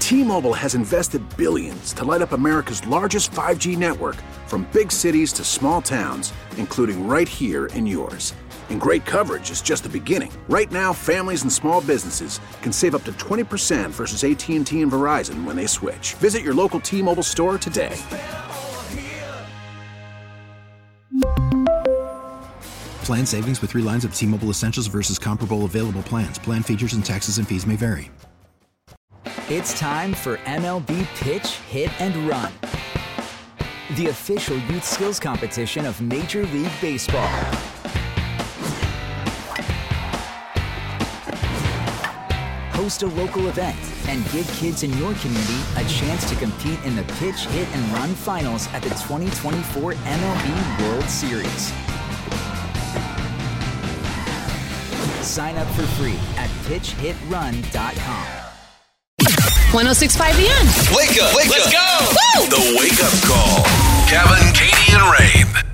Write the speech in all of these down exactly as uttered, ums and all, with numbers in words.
T-Mobile has invested billions to light up America's largest five G network, from big cities to small towns, including right here in yours. And great coverage is just the beginning. Right now, families and small businesses can save up to twenty percent versus A T and T and Verizon when they switch. Visit your local T-Mobile store today. Plan savings with three lines of T-Mobile Essentials versus comparable available plans. Plan features and taxes and fees may vary. It's time for M L B Pitch, Hit, and Run, the official youth skills competition of Major League Baseball. Host a local event and give kids in your community a chance to compete in the Pitch, Hit, and Run finals at the twenty twenty-four M L B World Series. Sign up for free at pitch hit run dot com. one oh six point five The End. Wake up. Wake Let's up. go. Woo! The Wake Up Call. Kevin, Katie, and Rain.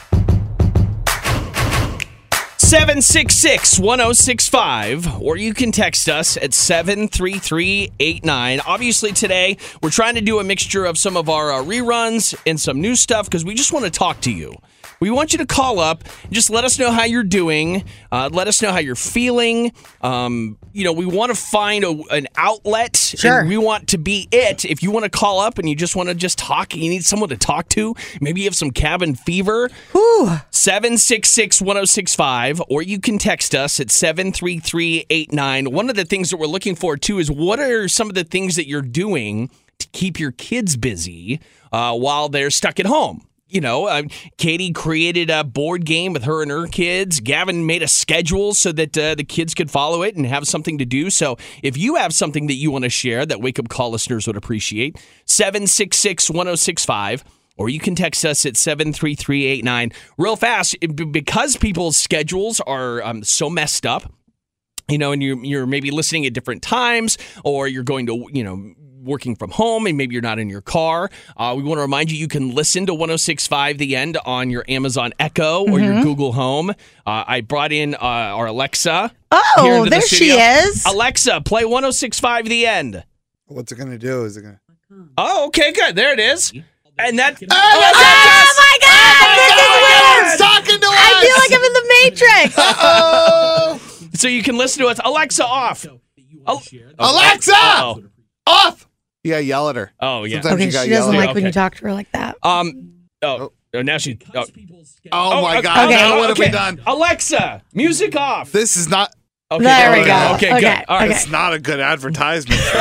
seven six six, one oh six five, or you can text us at seven three three eight nine. Obviously, today, we're trying to do a mixture of some of our uh, reruns and some new stuff because we just want to talk to you. We want you to call up and just let us know how you're doing. Uh, let us know how you're feeling. Um, you know, we want to find a, an outlet. Sure. And we want to be it. If you want to call up and you just want to just talk, and you need someone to talk to, maybe you have some cabin fever. Whew. seven six six, one oh six five, or you can text us at seven three three eight nine. One of the things that we're looking for, too, is what are some of the things that you're doing to keep your kids busy uh, while they're stuck at home? You know, uh, Katie created a board game with her and her kids. Gavin made a schedule so that uh, the kids could follow it and have something to do. So if you have something that you want to share that Wake Up Call listeners would appreciate, seven six six, one oh six five, or you can text us at seven three three eight nine. Real fast, because people's schedules are um, so messed up, you know, and you're, you're maybe listening at different times, or you're going to, you know, working from home and maybe you're not in your car. Uh, we want to remind you, you can listen to one oh six five The End on your Amazon Echo or Mm-hmm. your Google Home. Uh, I brought in uh, our Alexa. Oh, here into there the she studio. is. Alexa, play one oh six five The End. What's it going to do? Is it going to... Oh, okay, good. There it is. And that... Oh, Oh, my God! This is weird! It's talking to us! I feel like I'm in the Matrix. Uh-oh! So you can listen to us. Alexa, off. Al- Alexa! Oh, Off! Yeah, yell at her. oh yeah. Sometimes Okay, you she gotta doesn't yell at like her. when you Okay. talk to her like that. Um. Oh, oh, now she... Oh, Oh, my okay. God. Okay. Now what have we Okay. done? Alexa, music off. This is not... Okay, There good. we go. Okay, Okay, good. All right. okay. It's not a good advertisement for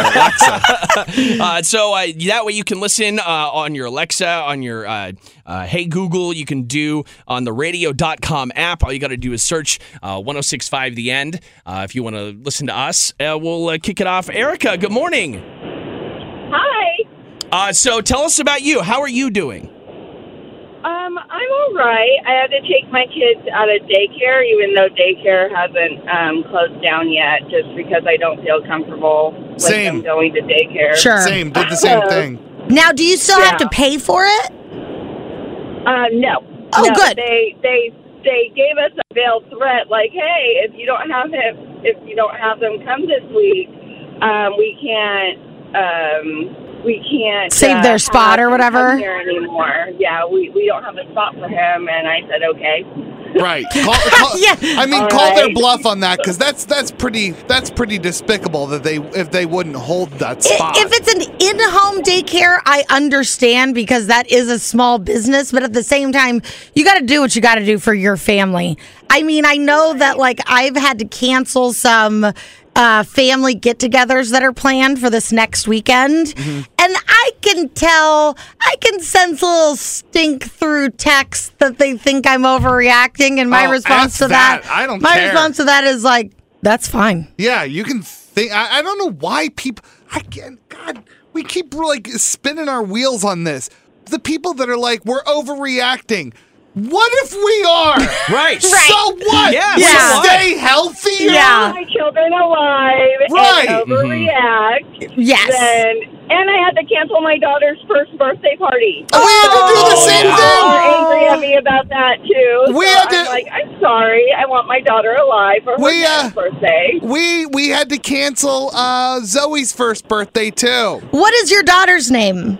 Alexa. Uh, so uh, that way you can listen uh, on your Alexa, on your uh, uh, Hey Google. You can do on the radio dot com app. All you got to do is search uh, one oh six five The End. Uh, if you want to listen to us, uh, we'll uh, kick it off. Erica, good morning. Hi. Uh, so tell us about you. How are you doing? Um, I'm all right. I had to take my kids out of daycare, even though daycare hasn't um, closed down yet, just because I don't feel comfortable with Same. them going to daycare. Sure. Same. Did the same thing. Now, do you still have Yeah. to pay for it? Uh, no. Oh, no, good. They they they gave us a veiled threat, like, hey, if you don't have him, if you don't have them come this week, um, we can't. Um, we can't Save uh, their spot have or him whatever? come here anymore. Yeah, we, we don't have a spot for him, and I said okay. Right. Call, call, Yeah. I mean, All call their right. bluff on that, because that's that's pretty that's pretty despicable that they if they wouldn't hold that spot. If it's an in-home daycare, I understand because that is a small business, but at the same time, you got to do what you got to do for your family. I mean, I know that like I've had to cancel some uh, family get-togethers that are planned for this next weekend, Mm-hmm. and I can tell, I can sense a little stink through text that they think I'm overreacting, and my Oh, response F to that, that. I don't my care. response to that is like, that's fine. Yeah, you can think. I, I don't know why people. I can't. God, we keep like spinning our wheels on this. The people that are like, we're overreacting. What if we are? Right. So what? Yeah, We so what? stay healthier. Yeah. My children alive Right. and overreact. Yes. Then And I had to cancel my daughter's first birthday party. Oh, we had to do the same People thing. were angry at me about that too. We so had to- I'm like, I'm sorry. I want my daughter alive for her We, uh, tenth birthday. We we had to cancel uh, Zoe's first birthday too. What is your daughter's name?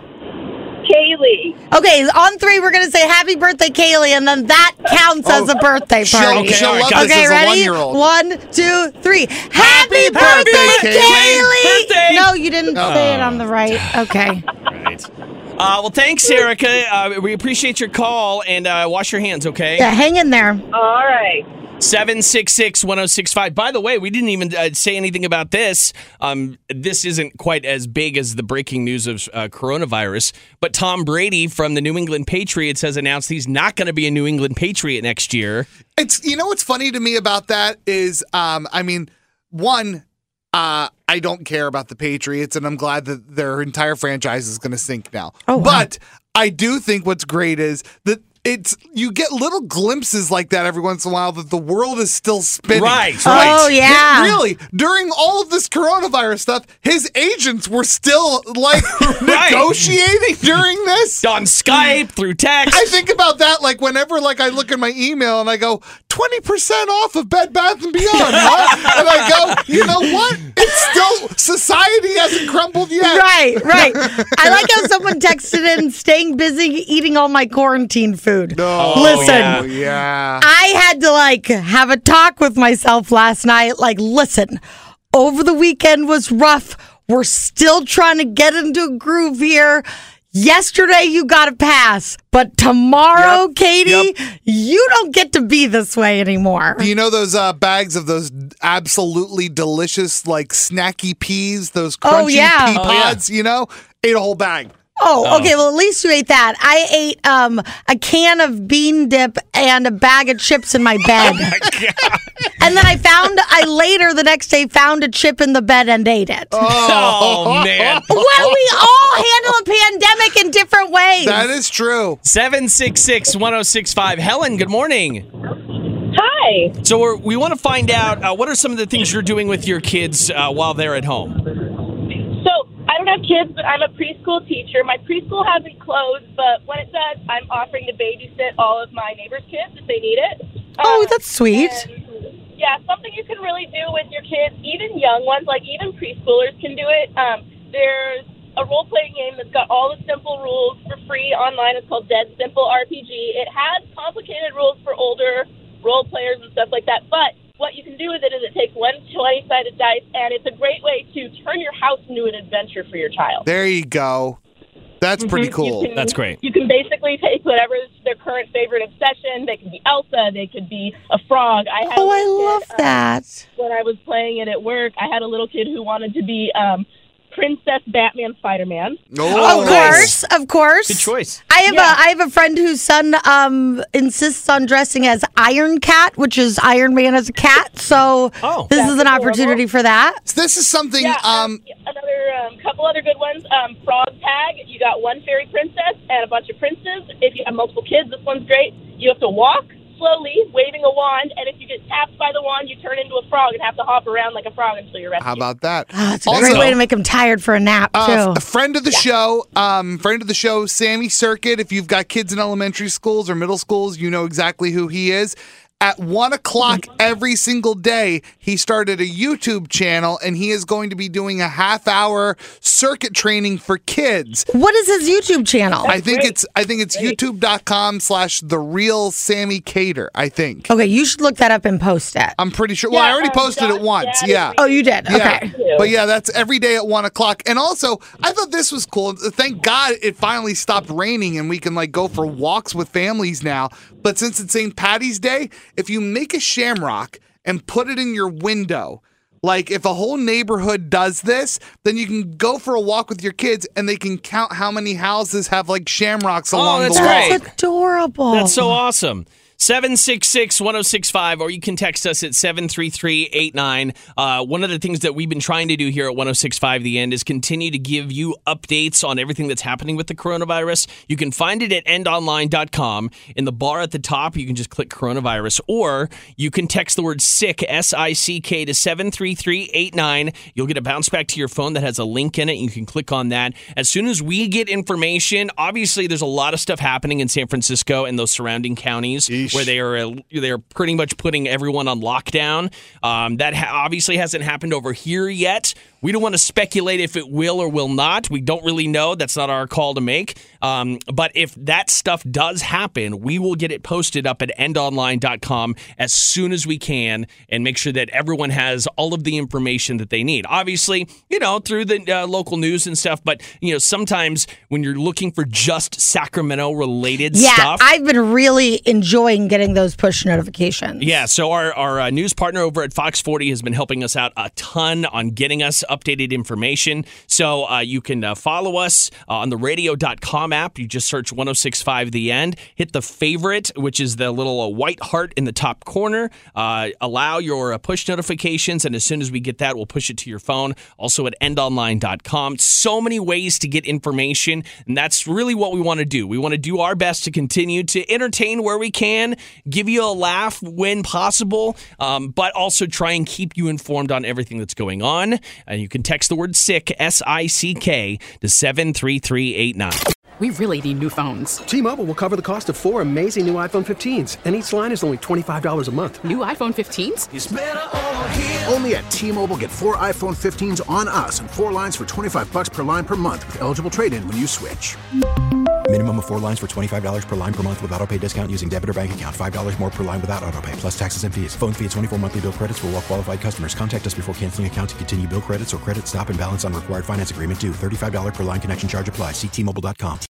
Kaylee. Okay, on three, we're going to say happy birthday, Kaylee, and then that counts as a birthday She'll, party. she'll all right, love got it. this Okay, as a ready? one-year-old. One, two, three. Happy, birthday, birthday, Kaylee. Kaylee! Birthday. No, you didn't say it on the right. Okay. Right. Uh, well, thanks, Erica. Uh, we appreciate your call, and uh, wash your hands, okay? Yeah, hang in there. All right. seven six six, one oh six five. By the way, we didn't even uh, say anything about this. Um, this isn't quite as big as the breaking news of uh, coronavirus, but Tom Brady from the New England Patriots has announced he's not going to be a New England Patriot next year. It's you know what's funny to me about that is, um, I mean, one, uh, I don't care about the Patriots, and I'm glad that their entire franchise is going to sink now. Oh, wow. But I do think what's great is that it's you get little glimpses like that every once in a while that the world is still spinning. Right, Oh, yeah. Really, during all of this coronavirus stuff, his agents were still like Right. negotiating during this. On Skype, through text. I think about that like whenever like I look at my email and I go twenty percent off of Bed Bath and Beyond, huh? And I go, you know what? It's still society hasn't crumbled yet. Right, right. I like how someone texted in, staying busy eating all my quarantine food. No. Listen. yeah. Oh, yeah. I had to like have a talk with myself last night. Like, listen, over the weekend was rough. We're still trying to get into a groove here. Yesterday, you got a pass, but tomorrow, Yep, Katie, yep. you don't get to be this way anymore. Do you know those uh, bags of those absolutely delicious, like snacky peas, those crunchy Oh, yeah. pea Oh, yeah. pods, you know? Ate a whole bag. Oh, okay. Well, at least you ate that. I ate um, a can of bean dip and a bag of chips in my bed. And then I found, I later the next day found a chip in the bed and ate it. Oh, man. Well, we all handle a pandemic in different ways. That is true. seven six six, one oh six five. Helen, good morning. Hi. So we're, we want to find out uh, what are some of the things you're doing with your kids uh, while they're at home? So I don't have kids, but I'm a preschool teacher. My preschool hasn't closed, but when it does, I'm offering to babysit all of my neighbors' kids if they need it. Oh, Um, that's sweet. and, yeah, something you can really do with your kids, even young ones, like even preschoolers can do it. Um, there's a role-playing game that's got all the simple rules for free online. It's called Dead Simple R P G. It has complicated rules for older role players and stuff like that, but what you can do with it is it takes one twenty-sided dice, and it's a great way to turn your house into an adventure for your child. There you go. That's pretty Mhm. cool. You can- That's great. You can basically take whatever's their current favorite obsession. They could be Elsa. They could be a frog. I had a Oh, I little love kid, um, that. when I was playing it at work, I had a little kid who wanted to be um, Princess Batman Spider-Man. Oh, Of course, of course. Good choice. I have Yeah. a I have a friend whose son um insists on dressing as Iron Cat, which is Iron Man as a cat. So Oh. this That's is an adorable. opportunity for that. So this is something. Yeah, um, another um, couple other good ones. Um, Frog Tag. You got one fairy princess and a bunch of princes. If you have multiple kids, this one's great. You have to walk slowly, waving a wand, and if you get tapped by the wand, you turn into a frog and have to hop around like a frog until you're rescued. How about that? Oh, it's a Also- great way to make him tired for a nap Uh, too. a friend of the show, um, friend of the show, Sammy Circuit. If you've got kids in elementary schools or middle schools, you know exactly who he is. At one o'clock every single day, he started a YouTube channel, and he is going to be doing a half-hour circuit training for kids. What is his YouTube channel? I think great. it's I think it's youtube.com slash the real Sammy Cater, I think. Okay, you should look that up and post it. I'm pretty sure. Well, I Yeah, already um, posted it Josh once. Gad Yeah. is Oh, you did. Yeah. Okay. But yeah, that's every day at one o'clock. And also, I thought this was cool. Thank God it finally stopped raining and we can like go for walks with families now. But since it's Saint Patty's Day, if you make a shamrock and put it in your window, like if a whole neighborhood does this, then you can go for a walk with your kids and they can count how many houses have like shamrocks along that's the wall. great. That's adorable. That's so awesome. seven six six, one oh six five, or you can text us at seven three three eight nine. Uh, one of the things that we've been trying to do here at one oh six five The End is continue to give you updates on everything that's happening with the coronavirus. You can find it at end online dot com. In the bar at the top, you can just click coronavirus, or you can text the word sick, S I C K, to seven three three eight nine. You'll get a bounce back to your phone that has a link in it. You can click on that. As soon as we get information, obviously there's a lot of stuff happening in San Francisco and those surrounding counties. Eesh. Where they are they're pretty much putting everyone on lockdown. Um, that ha- obviously hasn't happened over here yet. We don't want to speculate if it will or will not. We don't really know. That's not our call to make. Um, but if that stuff does happen, we will get it posted up at end online dot com as soon as we can and make sure that everyone has all of the information that they need. Obviously, you know, through the uh, local news and stuff. But, you know, sometimes when you're looking for just Sacramento-related yeah, stuff. Yeah, I've been really enjoying getting those push notifications. Yeah, so our, our uh, news partner over at Fox forty has been helping us out a ton on getting us updated information. So uh, you can uh, follow us uh, on the radio dot com app. You just search one oh six five The End. Hit the favorite, which is the little uh, white heart in the top corner. Uh, allow your uh, push notifications, and as soon as we get that, we'll push it to your phone. Also at end online dot com. So many ways to get information, and that's really what we want to do. We want to do our best to continue to entertain where we can, give you a laugh when possible, um, but also try and keep you informed on everything that's going on. And you can text the word sick, S I C K, to seven three three eight nine. We really need new phones. T-Mobile will cover the cost of four amazing new iPhone fifteens, and each line is only twenty-five dollars a month. New iPhone fifteens? It's better over here. Only at T-Mobile, get four iPhone fifteens on us and four lines for twenty-five bucks per line per month with eligible trade-in when you switch. Minimum of four lines for twenty-five dollars per line per month with autopay discount using debit or bank account. five dollars more per line without autopay, plus taxes and fees. Phone fee at twenty-four monthly bill credits for well-qualified customers. Contact us before canceling account to continue bill credits or credit stop and balance on required finance agreement due. thirty-five dollars per line connection charge applies. See T Mobile dot com.